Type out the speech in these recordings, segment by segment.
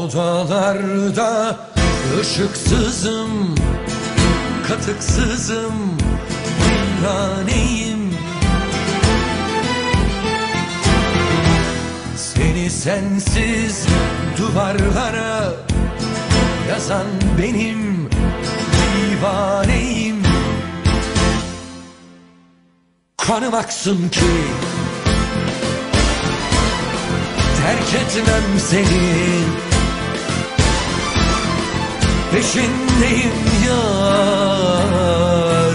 Odalarda ışıksızım, katıksızım, viraneyim. Seni sensiz duvarlara yazan benim, divaneyim. Kanım aksın ki terk etmem seni, peşindeyim yar.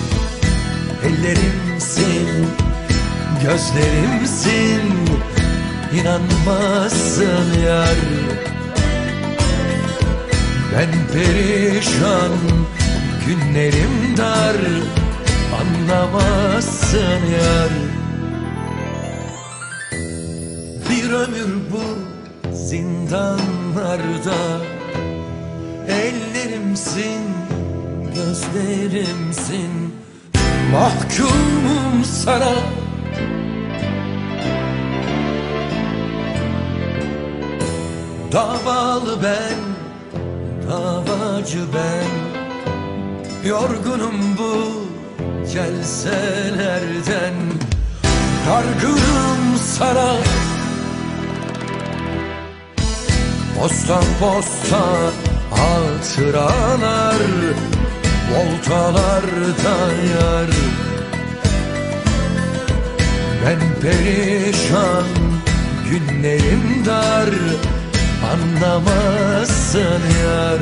Ellerimsin, gözlerimsin, inanmazsın yar. Ben perişan, günlerim dar, anlamazsın yar. Bir ömür bu zindanlarda, ellerimsin, gözlerimsin, mahkumum sana. Davalı ben, davacı ben, yorgunum bu celselerden, dargınım sana. Postan posta hatıralar, voltalarda yar. Ben perişan, günlerim dar, anlamazsın yar.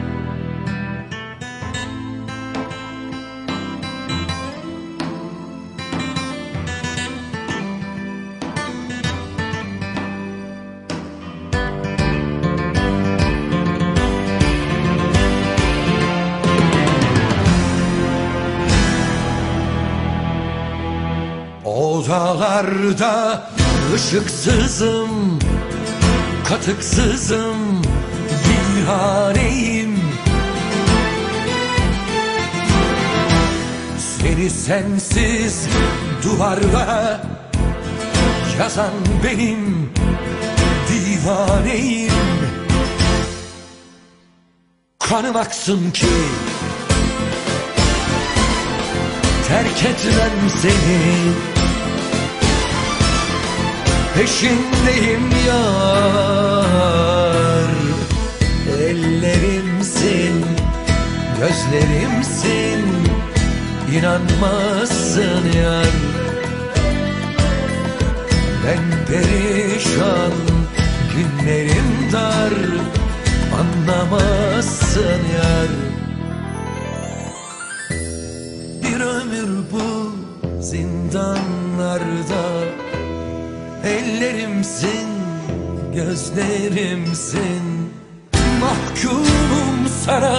Odalarda ışıksızım, katıksızım, viraneyim. Seni sensiz duvarlara yazan benim, divaneyim. Kanım aksın ki terk etmem seni, peşindeyim yar. Ellerimsin, gözlerimsin, inanmazsın yar. Ben perişan, günlerim dar, anlamazsın yar. Bir ömür bu zindanlarda, ellerimsin, gözlerimsin, mahkumum sana.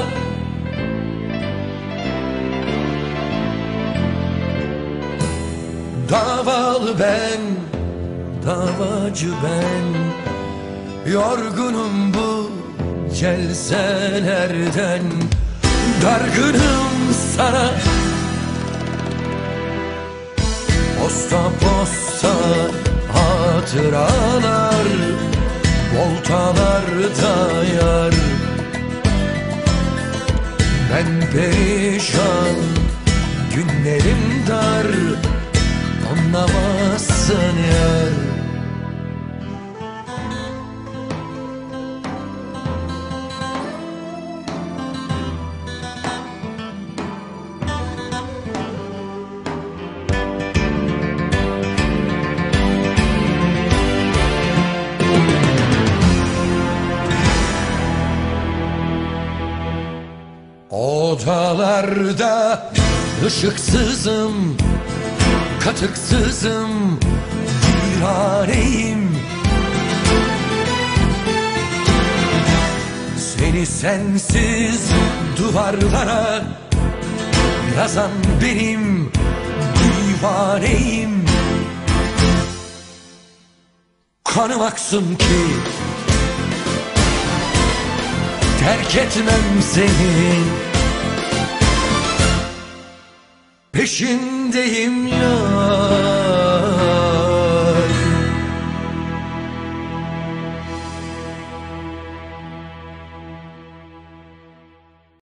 Davalı ben, davacı ben, yorgunum bu celselerden, dargınım sana. Posta posta hatıralar, voltalarda yar. Ben perişan, günlerim dar, anlamazsın yar. Odalarda ışıksızım, katıksızım, viraneyim. Seni sensiz duvarlara yazan benim, divaneyim. Kanım aksın ki terk etmem seni, peşindeyim ya.